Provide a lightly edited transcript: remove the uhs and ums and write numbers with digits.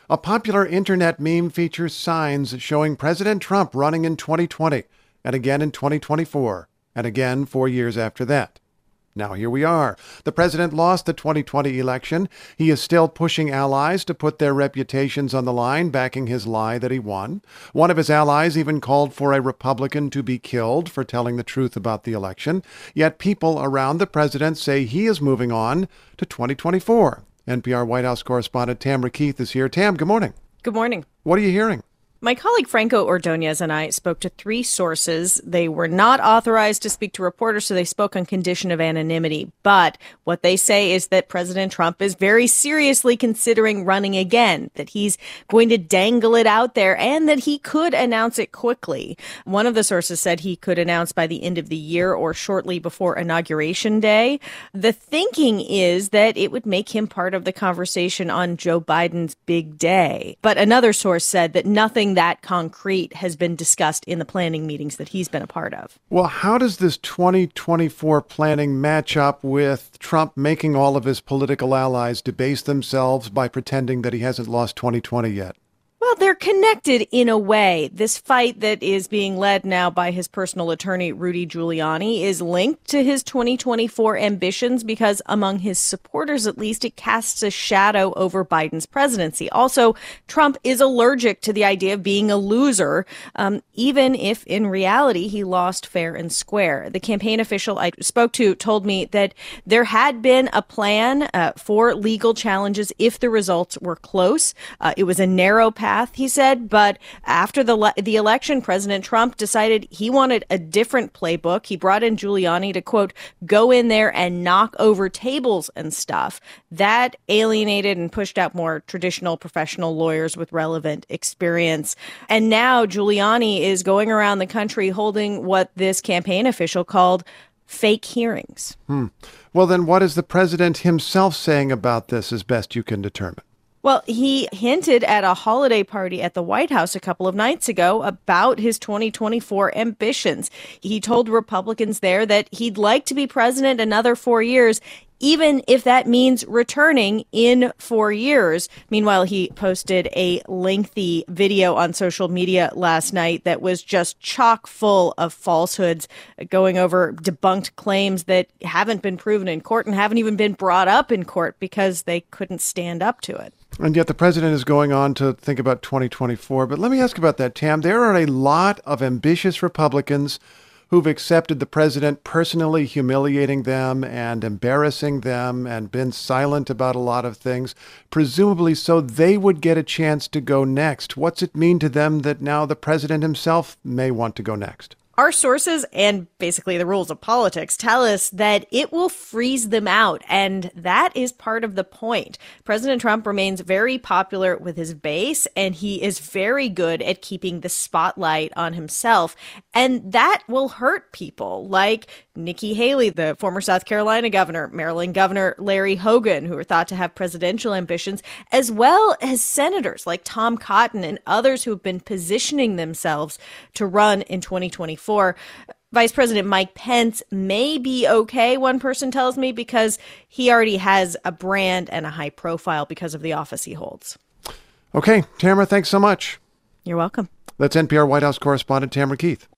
A popular internet meme features signs showing President Trump running in 2020 and again in 2024 and again 4 years after that. Now here we are. The president lost the 2020 election. He is still pushing allies to put their reputations on the line, backing his lie that he won. One of his allies even called for a Republican to be killed for telling the truth about the election. Yet people around the president say he is moving on to 2024. NPR White House correspondent Tamara Keith is here. Tam, good morning. Good morning. What are you hearing? My colleague Franco Ordonez and I spoke to three sources. They were not authorized to speak to reporters, so they spoke on condition of anonymity. But what they say is that President Trump is very seriously considering running again, that he's going to dangle it out there, and that he could announce it quickly. One of the sources said he could announce by the end of the year or shortly before Inauguration Day. The thinking is that it would make him part of the conversation on Joe Biden's big day. But another source said that nothing that concrete has been discussed in the planning meetings that he's been a part of. Well, how does this 2024 planning match up with Trump making all of his political allies debase themselves by pretending that he hasn't lost 2020 yet? Well, they're connected in a way. This fight that is being led now by his personal attorney, Rudy Giuliani, is linked to his 2024 ambitions because among his supporters, at least, it casts a shadow over Biden's presidency. Also, Trump is allergic to the idea of being a loser, even if in reality he lost fair and square. The campaign official I spoke to told me that there had been a plan for legal challenges if the results were close. It was a narrow path, he said, but after the election, President Trump decided he wanted a different playbook. He brought in Giuliani to, quote, go in there and knock over tables and stuff. That alienated and pushed out more traditional professional lawyers with relevant experience. And now Giuliani is going around the country holding what this campaign official called fake hearings. Well, then what is the president himself saying about this as best you can determine? Well, he hinted at a holiday party at the White House a couple of nights ago about his 2024 ambitions. He told Republicans there that he'd like to be president another 4 years, even if that means returning in 4 years. Meanwhile, he posted a lengthy video on social media last night that was just chock full of falsehoods, going over debunked claims that haven't been proven in court and haven't even been brought up in court because they couldn't stand up to it. And yet the president is going on to think about 2024. But let me ask about that, Tam. There are a lot of ambitious Republicans who've accepted the president personally humiliating them and embarrassing them and been silent about a lot of things, presumably so they would get a chance to go next. What's it mean to them that now the president himself may want to go next? Our sources and basically the rules of politics tell us that it will freeze them out, and that is part of the point. President Trump remains very popular with his base, and he is very good at keeping the spotlight on himself, and that will hurt people like Nikki Haley, the former South Carolina governor, Maryland Governor Larry Hogan, who are thought to have presidential ambitions, as well as senators like Tom Cotton and others who have been positioning themselves to run in 2024. Vice President Mike Pence may be okay, one person tells me, because he already has a brand and a high profile because of the office he holds. Okay, Tamara, thanks so much. You're welcome. That's NPR White House correspondent Tamara Keith.